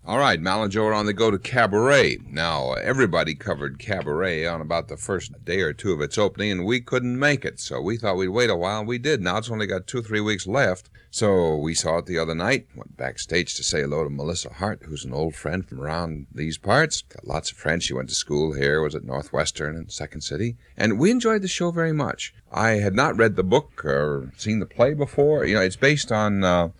All right, Mal and Joe are on the go to Cabaret. Now, everybody covered Cabaret on about the first day or two of its opening, and we couldn't make it, so we thought we'd wait a while, and we did. Now it's only got 2-3 weeks left, so we saw it the other night, went backstage to say hello to Melissa Hart, who's an old friend from around these parts. Got lots of friends. She went to school here, was at Northwestern in Second City, and we enjoyed the show very much. I had not read the book or seen the play before. You know, it's based on I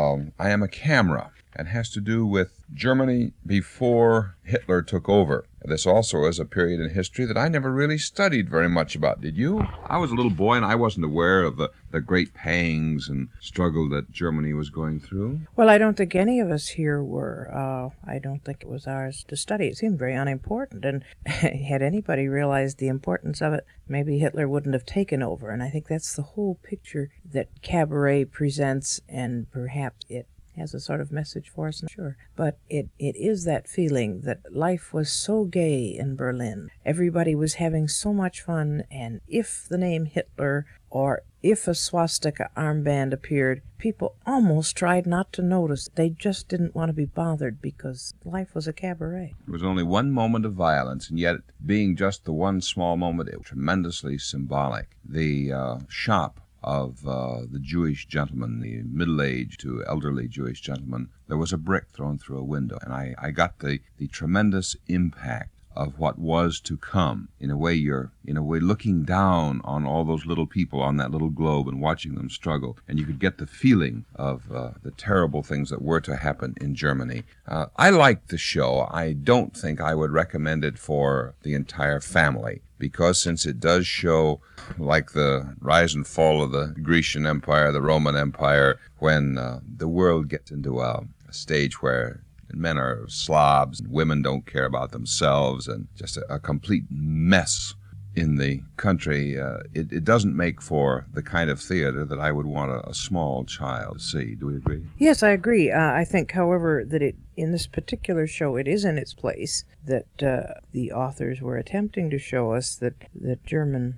Am a Camera, and has to do with Germany before Hitler took over. This also is a period in history that I never really studied very much about. Did you? I was a little boy and I wasn't aware of the great pangs and struggle that Germany was going through. Well, I don't think any of us here were. I don't think it was ours to study. It seemed very unimportant, and had anybody realized the importance of it, maybe Hitler wouldn't have taken over. And I think that's the whole picture that Cabaret presents, and perhaps it has a sort of message for us, I'm sure. But it is that feeling that life was so gay in Berlin. Everybody was having so much fun, and if the name Hitler or if a swastika armband appeared, people almost tried not to notice. They just didn't want to be bothered because life was a cabaret. It was only one moment of violence, and yet, being just the one small moment, it was tremendously symbolic. The shop of the Jewish gentleman, the middle-aged to elderly Jewish gentleman, there was a brick thrown through a window, and I got the tremendous impact of what was to come. In a way, you're looking down on all those little people on that little globe and watching them struggle, and you could get the feeling of the terrible things that were to happen in Germany. I liked the show. I don't think I would recommend it for the entire family, because since it does show like the rise and fall of the Grecian Empire, the Roman Empire, when the world gets into a stage where men are slobs and women don't care about themselves, and just a complete mess in the country, it doesn't make for the kind of theater that I would want a small child to see. Do we agree? Yes, I agree. I think, however, that in this particular show, it is in its place that the authors were attempting to show us that German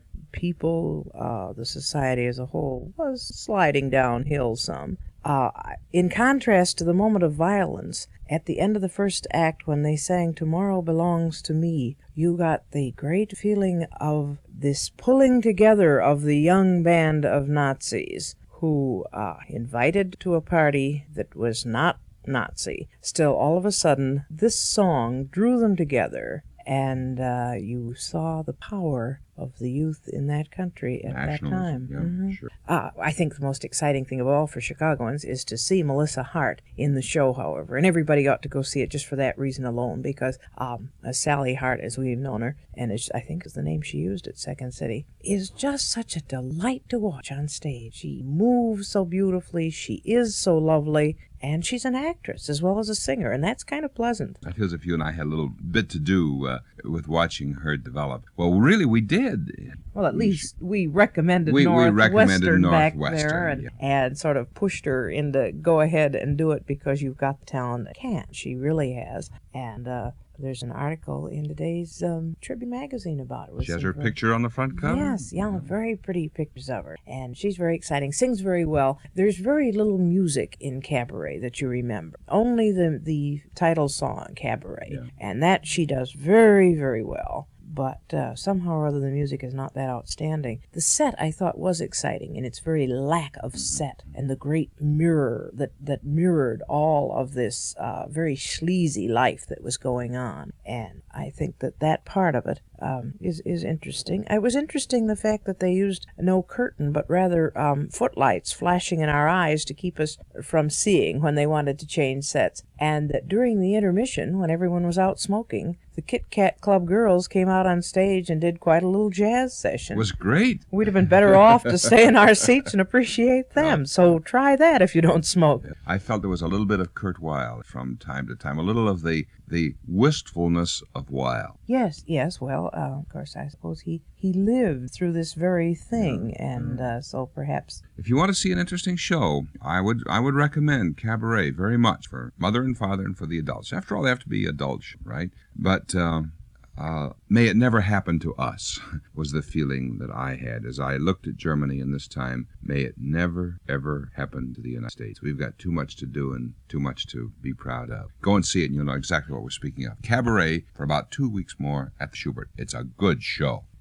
people, the society as a whole, was sliding downhill some. In contrast to the moment of violence, at the end of the first act, when they sang "Tomorrow Belongs to Me," you got the great feeling of this pulling together of the young band of Nazis who, invited to a party that was not Nazi, still all of a sudden this song drew them together, and you saw the power of the youth in that country at that time. Yeah, mm-hmm. Sure. I think the most exciting thing of all for Chicagoans is to see Melissa Hart in the show, however, and everybody ought to go see it just for that reason alone, because Sally Hart, as we've known her, and I think is the name she used at Second City, is just such a delight to watch on stage. She moves so beautifully, she is so lovely, and she's an actress as well as a singer, and that's kind of pleasant. I feel as if you and I had a little bit to do with watching her develop. Well, really, we did. Well, at least we recommended we Northwestern back Northwestern, there, yeah. and sort of pushed her into go ahead and do it because you've got the talent that can. She really has. And there's an article in today's Tribune magazine about it. She has her picture on the front cover? Yes, yeah, very pretty pictures of her. And she's very exciting, sings very well. There's very little music in Cabaret that you remember. Only the title song, Cabaret. Yeah. And that she does very, very well. But somehow or other the music is not that outstanding. The set, I thought, was exciting in its very lack of set, and the great mirror that mirrored all of this very sleazy life that was going on. And I think that part of it is interesting. It was interesting the fact that they used no curtain, but rather footlights flashing in our eyes to keep us from seeing when they wanted to change sets. And that during the intermission, when everyone was out smoking, the Kit Kat Club girls came out on stage and did quite a little jazz session. It was great. We'd have been better off to stay in our seats and appreciate them. So try that if you don't smoke. I felt there was a little bit of Kurt Weill from time to time, a little of the wistfulness of Weill. Yes. Well, of course, I suppose he lived through this very thing, and so perhaps. If you want to see an interesting show, I would recommend Cabaret very much for mother and father and for the adults. After all, they have to be adults, right? But May it never happen to us, was the feeling that I had as I looked at Germany in this time. May it never, ever happen to the United States. We've got too much to do and too much to be proud of. Go and see it and you'll know exactly what we're speaking of. Cabaret for about 2 weeks more at the Shubert. It's a good show.